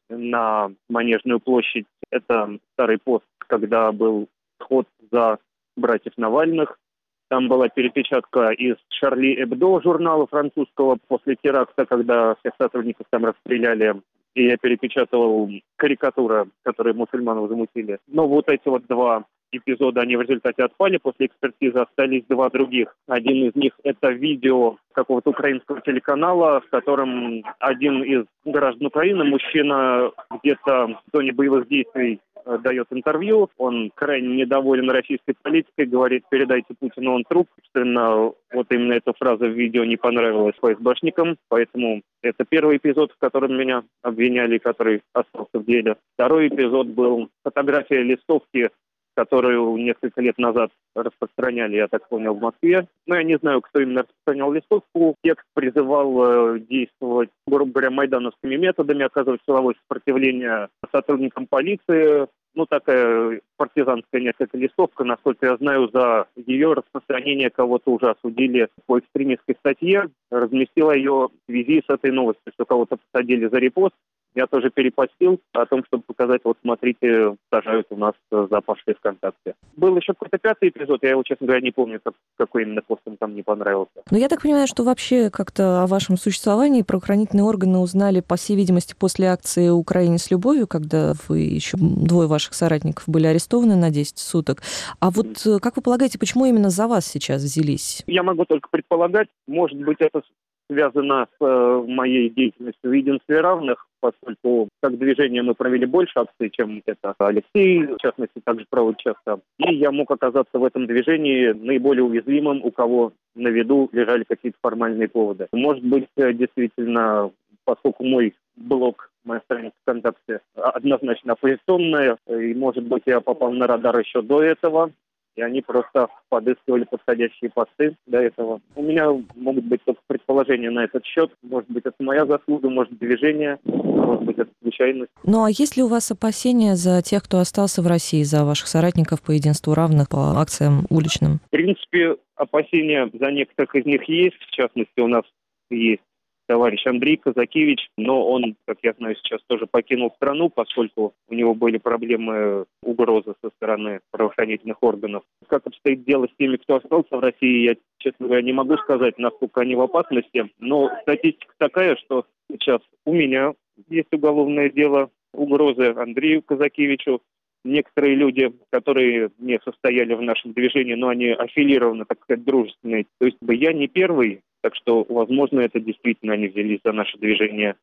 на Манежную площадь. Это старый пост, когда был сход за братьев Навальных. Там была перепечатка из «Шарли Эбдо» журнала французского после теракта, когда всех сотрудников там расстреляли. И я перепечатывал карикатуры, которые мусульманов замутили. Но вот эти вот 2 эпизода, они в результате отпали. После экспертизы остались 2 других. Один из них — это видео какого-то украинского телеканала, в котором один из граждан Украины, мужчина, где-то в зоне боевых действий дает интервью. Он крайне недоволен российской политикой, говорит: передайте Путину, он труп. Собственно, вот именно эта фраза в видео не понравилась ФСБшникам, поэтому это первый эпизод, в котором меня обвиняли, который остался в деле. Второй эпизод был фотография листовки, которую несколько лет назад распространяли, я так понял, в Москве. Но я не знаю, кто именно распространял листовку. Текст призывал действовать, грубо говоря, майдановскими методами, оказывать силовое сопротивление сотрудникам полиции. Такая партизанская несколько листовка, насколько я знаю, за ее распространение кого-то уже осудили по экстремистской статье. Разместила ее в связи с этой новостью, что кого-то посадили за репост. Я тоже перепостил о том, чтобы показать: вот смотрите, сажают у нас за пошли ВКонтакте. Был еще какой-то 5-й эпизод, я его, честно говоря, не помню, какой именно пост он там не понравился. Но я так понимаю, что вообще как-то о вашем существовании правоохранительные органы узнали, по всей видимости, после акции «Украине с любовью», когда вы еще 2 ваших соратников были арестованы на 10 суток. А вот как вы полагаете, почему именно за вас сейчас взялись? Я могу только предполагать. Может быть, это связано с моей деятельностью в единстве равных, поскольку как движение мы провели больше акций, чем это. Алексей, в частности, также проводит часто. И я мог оказаться в этом движении наиболее уязвимым, у кого на виду лежали какие-то формальные поводы. Может быть, действительно, поскольку мой блог, моя страница ВКонтакте однозначно оппозиционная, и, может быть, я попал на радар еще до этого, и они просто подыскивали подходящие посты до этого. У меня могут быть только предположения на этот счет. Может быть, это моя заслуга, может, движение, может быть, это случайность. Ну, а есть ли у вас опасения за тех, кто остался в России, за ваших соратников по единству равных, по акциям уличным? В принципе, опасения за некоторых из них есть. В частности, у нас есть товарищ Андрей Казакевич, но он, как я знаю, сейчас тоже покинул страну, поскольку у него были проблемы, угрозы со стороны правоохранительных органов. Как обстоит дело с теми, кто остался в России, я, честно говоря, не могу сказать, насколько они в опасности, но статистика такая, что сейчас у меня есть уголовное дело, угрозы Андрею Казакевичу. Некоторые люди, которые не состояли в нашем движении, но они аффилированы, так сказать, дружественные. То есть я не первый, так что, возможно, это действительно они взялись за наше движение.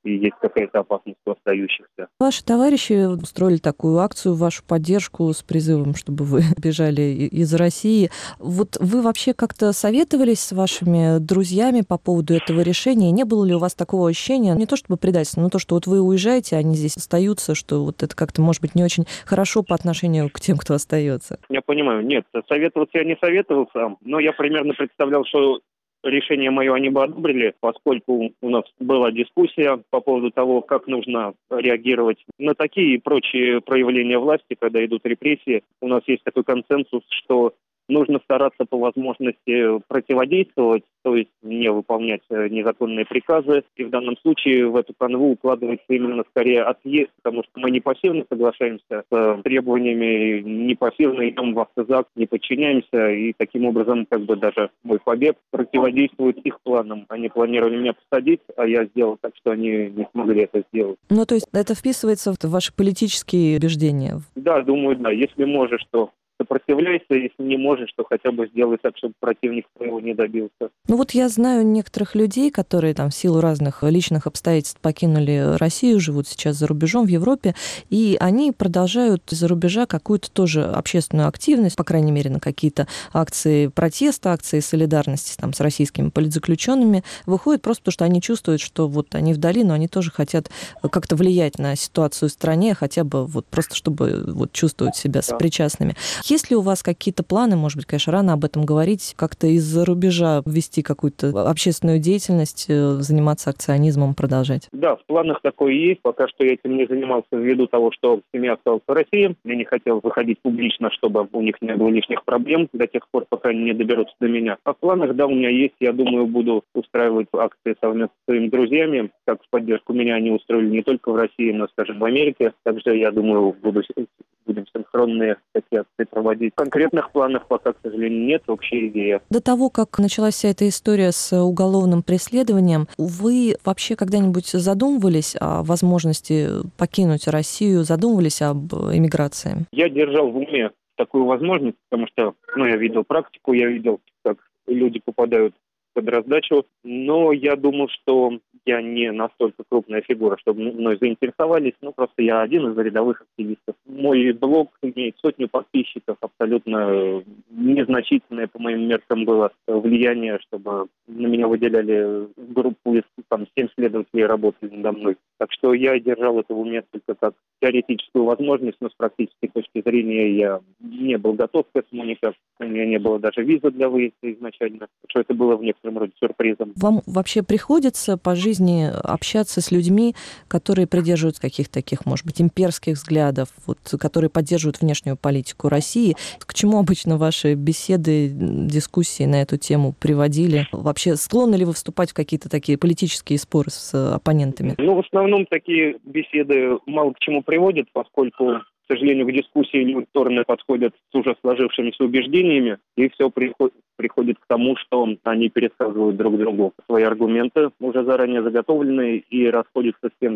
и есть какая-то опасность у остающихся. Ваши товарищи устроили такую акцию в вашу поддержку с призывом, чтобы вы бежали из России. Вот вы вообще как-то советовались с вашими друзьями по поводу этого решения? Не было ли у вас такого ощущения, не то чтобы предательство, но то, что вот вы уезжаете, они здесь остаются, что вот это как-то, может быть, не очень хорошо по отношению к тем, кто остается? Я понимаю, нет, советоваться я не советовался, но я примерно представлял, что решение мое они бы одобрили, поскольку у нас была дискуссия по поводу того, как нужно реагировать на такие и прочие проявления власти, когда идут репрессии. У нас есть такой консенсус, что нужно стараться по возможности противодействовать, то есть не выполнять незаконные приказы. И в данном случае в эту канву укладывается именно скорее отъезд, потому что мы не пассивно соглашаемся с требованиями, не пассивно идем в автозак, не подчиняемся. И таким образом как бы даже мой побег противодействует их планам. Они планировали меня посадить, а я сделал так, что они не смогли это сделать. Ну, то есть это вписывается в ваши политические убеждения? Да, думаю, да. Если можешь, то сопротивляйся, если не можешь, то хотя бы сделай так, чтобы противник своего не добился. Ну вот я знаю некоторых людей, которые там в силу разных личных обстоятельств покинули Россию, живут сейчас за рубежом в Европе, и они продолжают за рубежа какую-то тоже общественную активность, по крайней мере, на какие-то акции протеста, акции солидарности там, с российскими политзаключенными, выходят просто потому, что они чувствуют, что вот они вдали, но они тоже хотят как-то влиять на ситуацию в стране, хотя бы вот просто чтобы вот чувствовать себя сопричастными. Есть ли у вас какие-то планы, может быть, конечно, рано об этом говорить, как-то из-за рубежа вести какую-то общественную деятельность, заниматься акционизмом, продолжать? Да, в планах такое есть. Пока что я этим не занимался ввиду того, что семья осталась в России. Я не хотел выходить публично, чтобы у них не было лишних проблем до тех пор, пока они не доберутся до меня. А в планах, да, у меня есть. Я думаю, буду устраивать акции совместно с своими друзьями. Как в поддержку меня они устроили не только в России, но, скажем, в Америке. Также, я думаю, будем синхронные такие акции проводить. Конкретных планов пока, к сожалению, нет, общая идея. До того, как началась вся эта история с уголовным преследованием, вы вообще когда-нибудь задумывались о возможности покинуть Россию, задумывались об эмиграции? Я держал в уме такую возможность, потому что я видел практику, я видел, как люди попадают под раздачу, но я думал, что я не настолько крупная фигура, чтобы мной заинтересовались, просто я один из рядовых активистов. Мой блог имеет 100 подписчиков, абсолютно незначительное по моим меркам было влияние, чтобы на меня выделяли группу из 7 следователей работали надо мной. Так что я держал это в уме только как теоретическую возможность, но с практической точки зрения я не был готов к этому никак. У меня не было даже визы для выезда изначально, так что это было в некотором роде сюрпризом. Вам вообще приходится по жизни общаться с людьми, которые придерживаются каких-то таких, может быть, имперских взглядов, которые поддерживают внешнюю политику России? К чему обычно ваши беседы, дискуссии на эту тему приводили? Вообще, склонны ли вы вступать в какие-то такие политические споры с оппонентами? В основном такие беседы мало к чему приводят, поскольку, к сожалению, к дискуссии люди стороны подходят с уже сложившимися убеждениями, и все приходит к тому, что они пересказывают друг другу свои аргументы, уже заранее заготовленные, и расходятся с тем,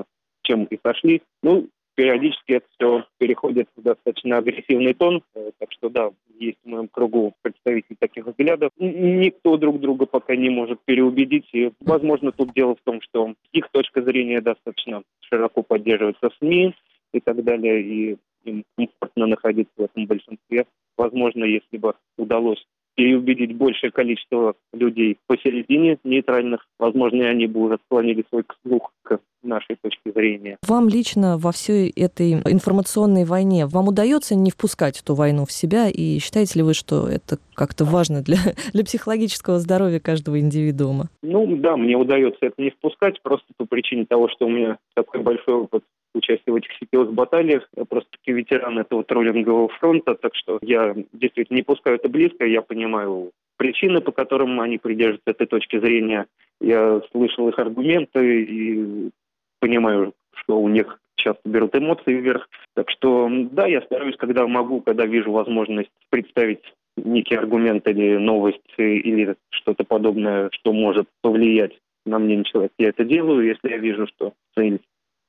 чем и сошли. Периодически это все переходит в достаточно агрессивный тон, так что да, есть в моем кругу представители таких взглядов. Никто друг друга пока не может переубедить, и, возможно, тут дело в том, что их точка зрения достаточно широко поддерживается в СМИ и так далее, и им комфортно находиться в этом большинстве. Возможно, если бы удалось переубедить большее количество людей посередине нейтральных, возможно, и они бы уже склонили свой слух к нашей точки зрения. Вам лично во всей этой информационной войне, вам удается не впускать эту войну в себя, и считаете ли вы, что это как-то важно для психологического здоровья каждого индивидуума? Да, мне удается это не впускать, просто по причине того, что у меня такой большой опыт участия в этих сетевых баталиях. Я просто-таки ветеран этого троллингового фронта, так что я действительно не пускаю это близко, я понимаю причины, по которым они придерживаются этой точки зрения. Я слышал их аргументы и понимаю, что у них часто берут эмоции вверх. Так что, да, я стараюсь, когда могу, когда вижу возможность представить некий аргумент или новость, или что-то подобное, что может повлиять на мнение человека. Я это делаю, если я вижу, что цель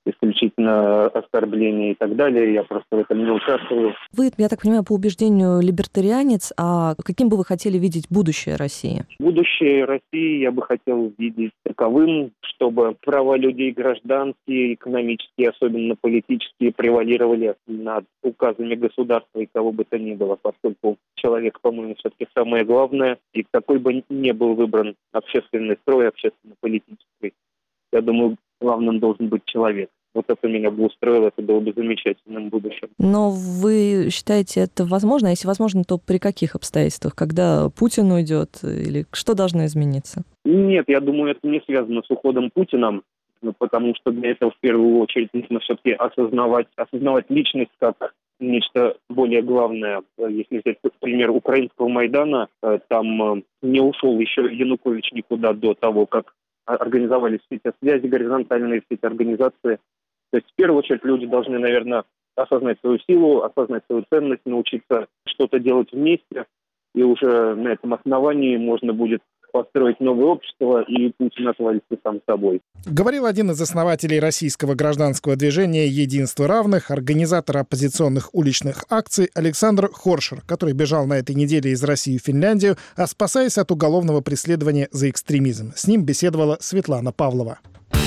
исключительно оскорбления и так далее. Я просто в этом не участвую. Вы, я так понимаю, по убеждению либертарианец, а каким бы вы хотели видеть будущее России? Будущее России я бы хотел видеть таковым, чтобы права людей гражданские, экономические, особенно политические, превалировали над указами государства и кого бы то ни было, поскольку человек, по-моему, все-таки самое главное, и какой бы ни был выбран общественный строй, общественно-политический, я думаю, главным должен быть человек. Вот это меня бы устроило, это было бы замечательным будущим. Но вы считаете это возможно? А если возможно, то при каких обстоятельствах? Когда Путин уйдет? Или что должно измениться? Нет, я думаю, это не связано с уходом Путина, потому что для этого в первую очередь нужно все-таки осознавать личность как нечто более главное. Если взять пример украинского Майдана, там не ушел еще Янукович никуда до того, как организовались все эти связи горизонтальные, все эти организации. То есть в первую очередь люди должны, наверное, осознать свою силу, осознать свою ценность, научиться что-то делать вместе, и уже на этом основании можно будет построить новое общество, и Путин отвалится сам собой. Говорил один из основателей российского гражданского движения «Единство равных», организатор оппозиционных уличных акций Александр Хоршер, который бежал на этой неделе из России в Финляндию, спасаясь от уголовного преследования за экстремизм. С ним беседовала Светлана Павлова.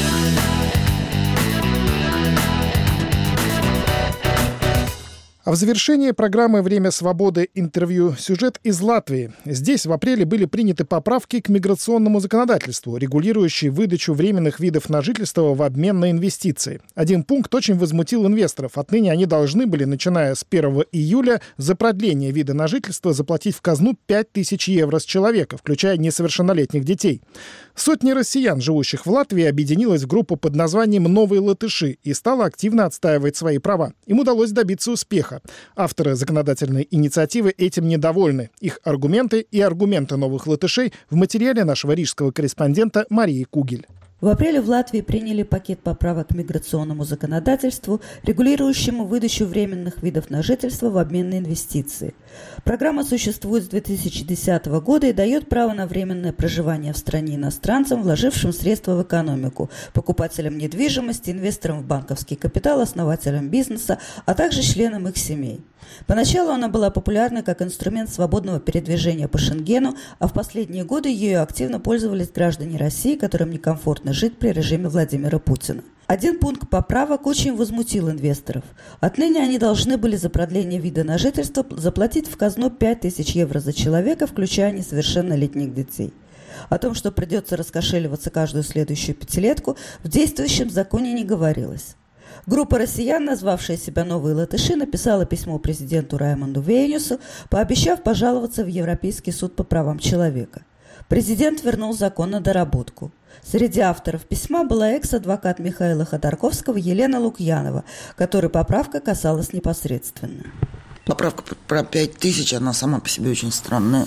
А в завершении программы «Время свободы» интервью сюжет из Латвии. Здесь в апреле были приняты поправки к миграционному законодательству, регулирующие выдачу временных видов на жительство в обмен на инвестиции. Один пункт очень возмутил инвесторов. Отныне они должны были, начиная с 1 июля, за продление вида на жительство заплатить в казну 5000 евро с человека, включая несовершеннолетних детей. Сотни россиян, живущих в Латвии, объединилась в группу под названием «Новые латыши» и стала активно отстаивать свои права. Им удалось добиться успеха. Авторы законодательной инициативы этим недовольны. Их аргументы и аргументы новых латышей в материале нашего рижского корреспондента Марии Кугель. В апреле в Латвии приняли пакет поправок к миграционному законодательству, регулирующему выдачу временных видов на жительство в обмен на инвестиции. Программа существует с 2010 года и дает право на временное проживание в стране иностранцам, вложившим средства в экономику, покупателям недвижимости, инвесторам в банковский капитал, основателям бизнеса, а также членам их семей. Поначалу она была популярна как инструмент свободного передвижения по Шенгену, а в последние годы ею активно пользовались граждане России, которым некомфортно жить при режиме Владимира Путина. Один пункт поправок очень возмутил инвесторов. Отныне они должны были за продление вида на жительство заплатить в казну 5000 евро за человека, включая несовершеннолетних детей. О том, что придется раскошеливаться каждую следующую пятилетку, в действующем законе не говорилось. Группа россиян, назвавшая себя «Новые латыши», написала письмо президенту Раймонду Вейнюсу, пообещав пожаловаться в Европейский суд по правам человека. Президент вернул закон на доработку. Среди авторов письма была экс-адвокат Михаила Ходорковского Елена Лукьянова, которой поправка касалась непосредственно. Поправка про 5000, она сама по себе очень странная.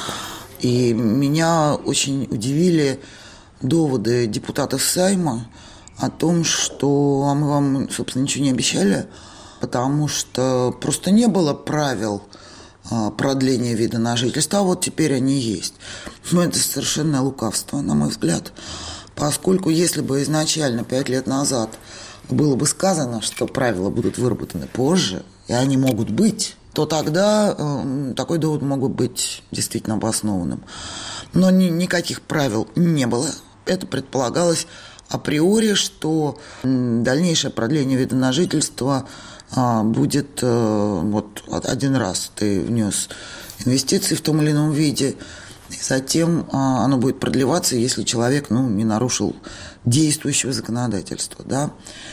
И меня очень удивили доводы депутатов Сайма о том, что мы вам, собственно, ничего не обещали, потому что просто не было правил продления вида на жительство, а вот теперь они есть. Но это совершенное лукавство, на мой взгляд, поскольку если бы изначально 5 лет назад было бы сказано, что правила будут выработаны позже, и они могут быть, то тогда такой довод мог бы быть действительно обоснованным. Но никаких правил не было. Это предполагалось априори, что дальнейшее продление вида на жительство будет вот один раз ты внес инвестиции в том или ином виде, и затем оно будет продлеваться, если человек не нарушил действующего законодательства. Да?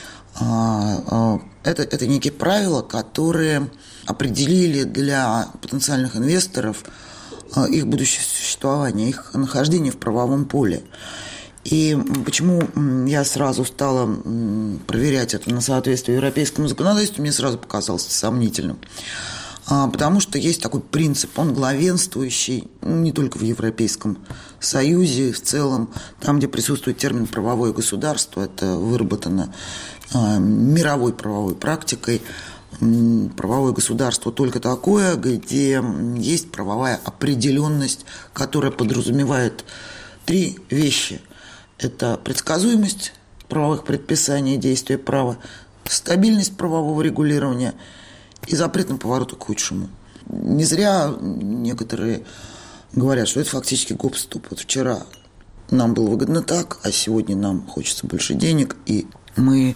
Это некие правила, которые определили для потенциальных инвесторов их будущее существование, их нахождение в правовом поле. И почему я сразу стала проверять это на соответствие европейскому законодательству, мне сразу показалось сомнительным. Потому что есть такой принцип, он главенствующий не только в Европейском Союзе, в целом, там, где присутствует термин «правовое государство», это выработано мировой правовой практикой. Правовое государство только такое, где есть правовая определенность, которая подразумевает 3 вещи. Это предсказуемость, правовых предписаний и действия права, стабильность правового регулирования и запрет на повороты к худшему. Не зря некоторые говорят, что это фактически гоп-стоп. Вот вчера нам было выгодно так, а сегодня нам хочется больше денег, и мы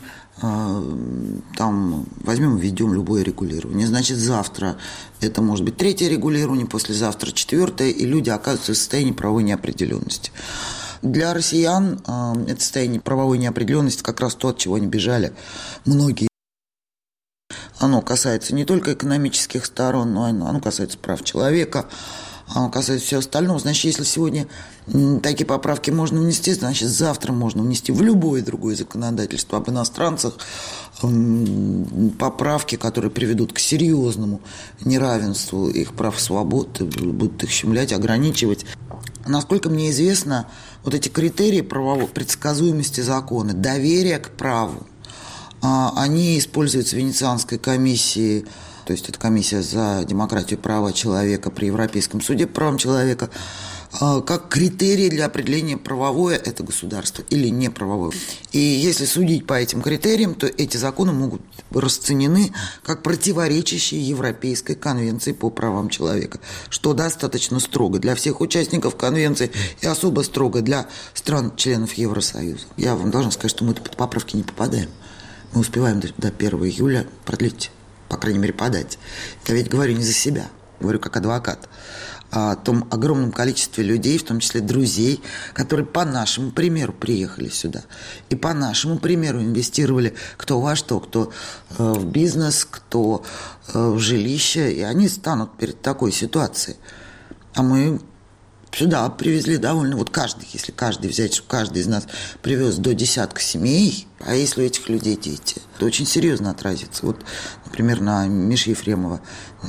там возьмем и введем любое регулирование. Значит, завтра это может быть 3-е регулирование, послезавтра 4-е, и люди оказываются в состоянии правовой неопределенности. Для россиян это состояние правовой неопределенности как раз то, от чего они бежали многие. Оно касается не только экономических сторон, но оно касается прав человека, оно касается всего остального. Значит, если сегодня такие поправки можно внести, значит, завтра можно внести в любое другое законодательство об иностранцах поправки, которые приведут к серьезному неравенству их прав и свобод, будут их щемлять, ограничивать. Насколько мне известно, вот эти критерии правовой предсказуемости закона, доверия к праву, они используются в Венецианской комиссии, то есть это комиссия за демократию и права человека при Европейском суде по правам человека, как критерии для определения, правовое это государство или не правовое. И если судить по этим критериям, то эти законы могут быть расценены как противоречащие Европейской конвенции по правам человека, что достаточно строго для всех участников конвенции и особо строго для стран-членов Евросоюза. Я вам должна сказать, что мы под поправки не попадаем. Мы успеваем до 1 июля продлить, по крайней мере, подать. Я ведь говорю не за себя, говорю как адвокат. О том огромном количестве людей, в том числе друзей, которые по нашему примеру приехали сюда. И по нашему примеру инвестировали кто во что, кто в бизнес, кто в жилище. И они станут перед такой ситуацией. А мы сюда привезли довольно, вот каждый, если каждый взять, что каждый из нас привез до 10 семей, а если у этих людей дети, это очень серьезно отразится. Вот, например, на Мише Ефремове,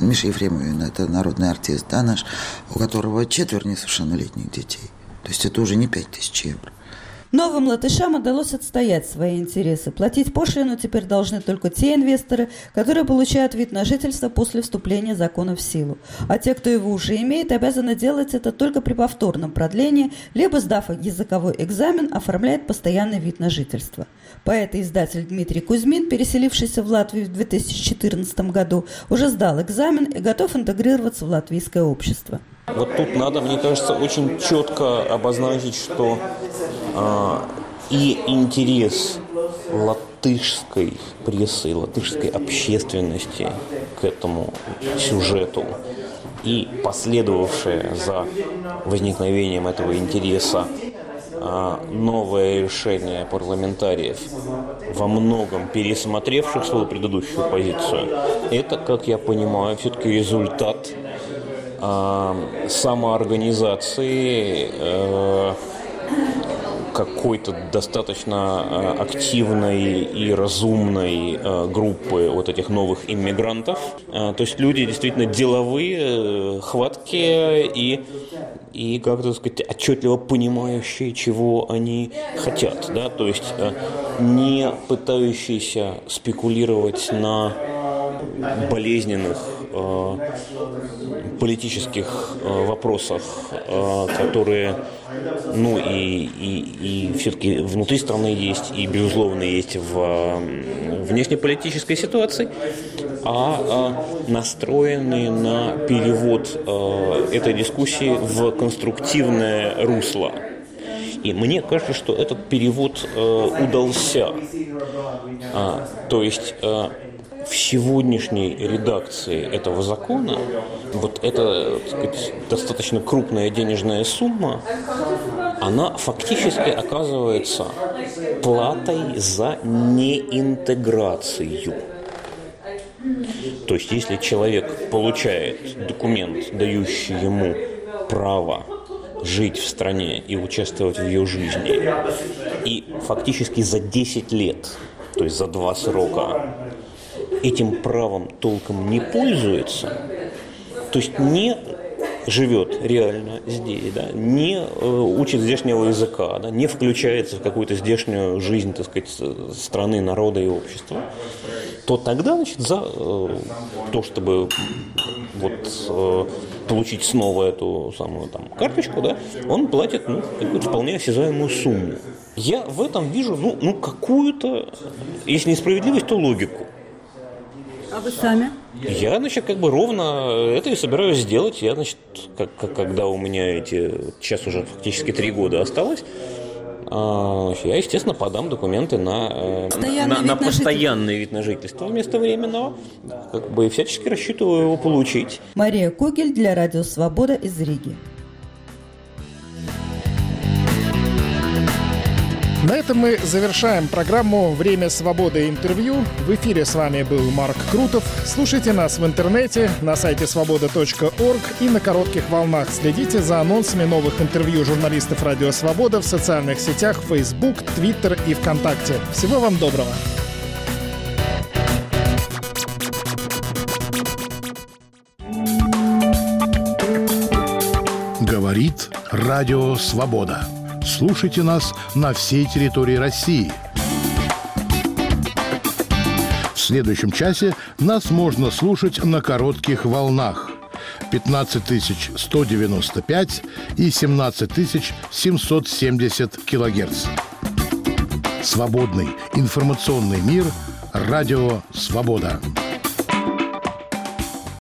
это народный артист, да, наш, у которого 4 несовершеннолетних детей. То есть это уже не 5000 евро. Новым латышам удалось отстоять свои интересы. Платить пошлину теперь должны только те инвесторы, которые получают вид на жительство после вступления закона в силу. А те, кто его уже имеет, обязаны делать это только при повторном продлении, либо, сдав языковой экзамен, оформляет постоянный вид на жительство. Поэт и издатель Дмитрий Кузьмин, переселившийся в Латвию в 2014 году, уже сдал экзамен и готов интегрироваться в латвийское общество. Вот тут надо, мне кажется, очень четко обозначить, что и интерес латышской прессы, латышской общественности к этому сюжету и последовавшее за возникновением этого интереса новое решение парламентариев, во многом пересмотревших свою предыдущую позицию, это, как я понимаю, все-таки результат самоорганизации какой-то достаточно активной и разумной группы вот этих новых иммигрантов. То есть люди действительно деловые, хваткие и как-то сказать, отчетливо понимающие, чего они хотят. Да? То есть не пытающиеся спекулировать на болезненных политических вопросах, которые, ну и все-таки внутри страны есть, и безусловно есть в внешнеполитической ситуации, а настроены на перевод этой дискуссии в конструктивное русло. И мне кажется, что этот перевод удался. То есть в сегодняшней редакции этого закона вот эта, так сказать, достаточно крупная денежная сумма, она фактически оказывается платой за неинтеграцию. То есть если человек получает документ, дающий ему право жить в стране и участвовать в ее жизни, и фактически за 10 лет, то есть за 2 срока, этим правом толком не пользуется, то есть не живет реально здесь, да, не учит здешнего языка, да, не включается в какую-то здешнюю жизнь, так сказать, страны, народа и общества, то тогда, значит, за то, чтобы вот получить снова эту самую там карточку, да, он платит, ну, какую-то вполне осязаемую сумму. Я в этом вижу, какую-то, если не справедливость, то логику. А вы сами? Я, ровно это и собираюсь сделать. Я, когда у меня сейчас уже фактически 3 года осталось, я, естественно, подам документы на постоянный вид на жительство вместо временного. И всячески рассчитываю его получить. Мария Когель для Радио Свобода из Риги. На этом мы завершаем программу «Время свободы. Интервью». В эфире с вами был Марк Крутов. Слушайте нас в интернете, на сайте свобода.орг и на коротких волнах. Следите за анонсами новых интервью журналистов «Радио Свобода» в социальных сетях Facebook, Twitter и ВКонтакте. Всего вам доброго. Говорит Радио Свобода. Слушайте нас на всей территории России. В следующем часе нас можно слушать на коротких волнах 15195 и 17770 килогерц. Свободный информационный мир. Радио Свобода.